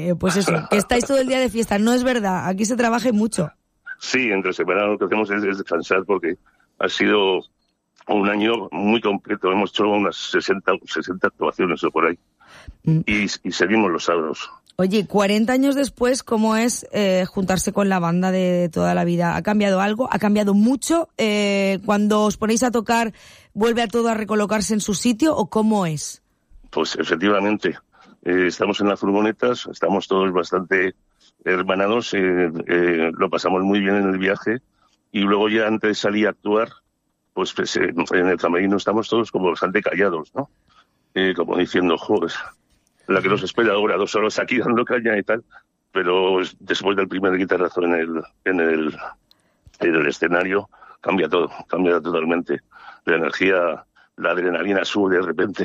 pues eso, que estáis todo el día de fiesta. No es verdad, aquí se trabaja mucho. Sí, entre semana lo que hacemos es descansar porque ha sido un año muy completo. Hemos hecho unas 60 actuaciones o por ahí. Y seguimos los sábados. Oye, 40 años después, ¿cómo es juntarse con la banda de toda la vida? ¿Ha cambiado algo? ¿Ha cambiado mucho? Cuando os ponéis a tocar, ¿vuelve a todo a recolocarse en su sitio o cómo es? Pues efectivamente, estamos en las furgonetas, estamos todos bastante hermanados, lo pasamos muy bien en el viaje y luego ya antes de salir a actuar, pues en el camerino estamos todos como bastante callados, ¿no? Como diciendo, joder, la que nos espera ahora, 2 horas aquí dando caña y tal, pero después del primer guitarrazo en el escenario cambia todo, cambia totalmente. La energía, la adrenalina sube de repente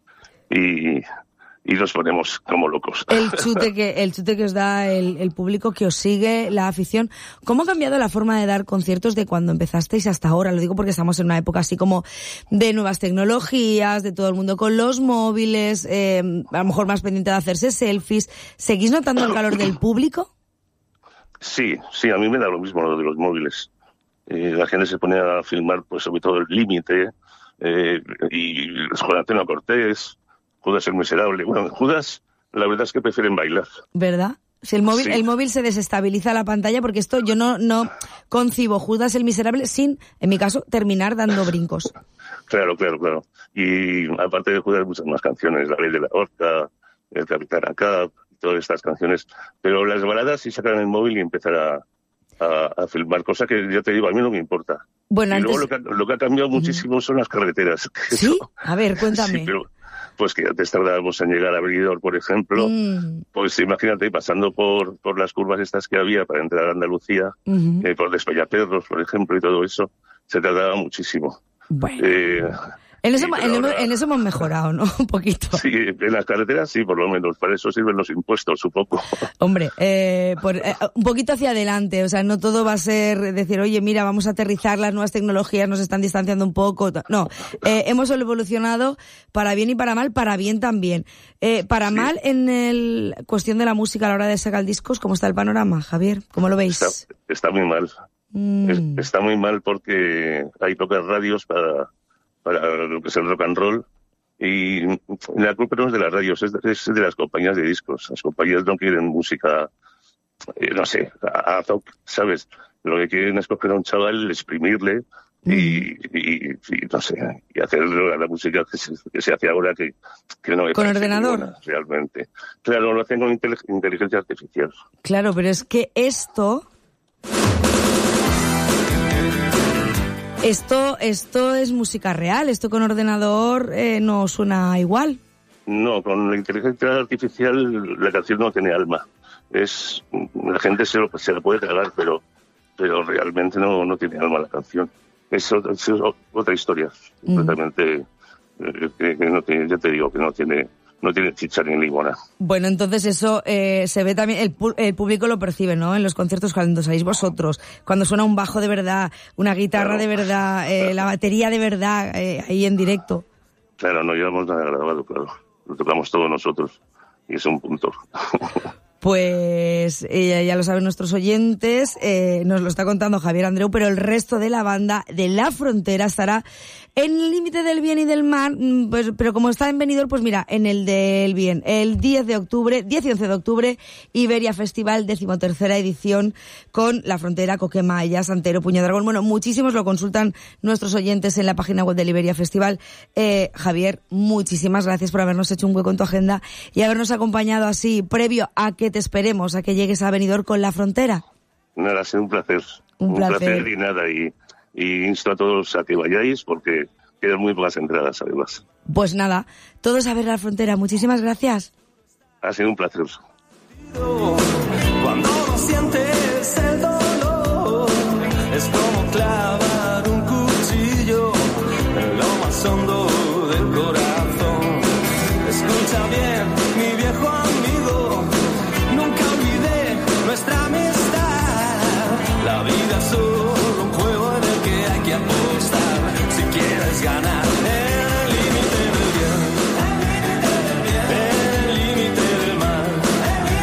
y nos ponemos como locos. El chute que os da el público que os sigue, la afición. ¿Cómo ha cambiado la forma de dar conciertos de cuando empezasteis hasta ahora? Lo digo porque estamos en una época así como de nuevas tecnologías, de todo el mundo con los móviles, a lo mejor más pendiente de hacerse selfies. ¿Seguís notando el calor del público? Sí, a mí me da lo mismo lo de los móviles. La gente se pone a filmar, pues sobre todo el Límite, y Juan Antonio Cortés, Judas el Miserable. Bueno, Judas, la verdad es que prefieren bailar. ¿Verdad? Si el móvil se desestabiliza la pantalla, porque esto yo no concibo Judas el Miserable sin, en mi caso, terminar dando brincos. Claro. Y aparte de Judas, muchas más canciones, La Ley de la Horca, El Capitán Acap, todas estas canciones. Pero las baladas sí sacan el móvil y empiezan a filmar, cosa que ya te digo, a mí no me importa. Bueno, y luego lo que ha cambiado muchísimo son las carreteras. ¿Sí? A ver, cuéntame. Sí, pero pues que antes tardábamos en llegar a Benidorm, por ejemplo, pues imagínate, pasando por las curvas estas que había para entrar a Andalucía, por Despeñaperros, por ejemplo, y todo eso, se tardaba muchísimo. Bueno. En eso hemos mejorado, ¿no? Un poquito. Sí, en las carreteras sí, por lo menos. Para eso sirven los impuestos, un poco. Hombre, un poquito hacia adelante. O sea, no todo va a ser decir, oye, mira, vamos a aterrizar, las nuevas tecnologías nos están distanciando un poco. No, hemos evolucionado para bien y para mal, para bien también. Para mal en cuestión de la música a la hora de sacar discos, ¿cómo está el panorama, Javier? ¿Cómo lo veis? Está muy mal. Está muy mal porque hay pocas radios para lo que es el rock and roll, y la culpa no es de las radios, es de las compañías de discos. Las compañías no quieren música, no sé, ad hoc, ¿sabes? Lo que quieren es coger a un chaval, exprimirle y no sé, y hacer la música que se hace ahora que no me ¿con parece ordenador? Buena, realmente. Claro, lo hacen con inteligencia artificial. Claro, pero es que Esto es música real, esto con ordenador no suena igual. No, con la inteligencia artificial la canción no tiene alma. La gente se la puede cagar, pero realmente no tiene alma la canción. Es otra historia, completamente, que no tiene, ya te digo, que no tiene chicha ni limona. Bueno, entonces eso se ve también, el público lo percibe, ¿no? En los conciertos cuando salís vosotros, cuando suena un bajo de verdad, una guitarra de verdad, la batería de verdad, ahí en directo. Claro, no llevamos nada grabado, claro. Lo tocamos todos nosotros y es un punto. Pues ya lo saben nuestros oyentes, nos lo está contando Javier Andreu, pero el resto de la banda de La Frontera estará en el límite del bien y del mal, pues, pero como está en Benidorm, pues mira, en el del bien. El 10 y 11 de octubre, Iberia Festival, 13ª edición, con La Frontera, Coquemaya, Santero, Puñadragón. Bueno, muchísimos lo consultan nuestros oyentes en la página web del Iberia Festival. Javier, muchísimas gracias por habernos hecho un hueco en tu agenda y habernos acompañado así, previo a que te esperemos, a que llegues a Benidorm con La Frontera. Nada, ha sido un placer. Un placer y nada, y insto a todos a que vayáis porque quedan muy pocas entradas, además. Pues nada, todos a ver La Frontera. Muchísimas gracias. Ha sido un placer. Cuando lo sientes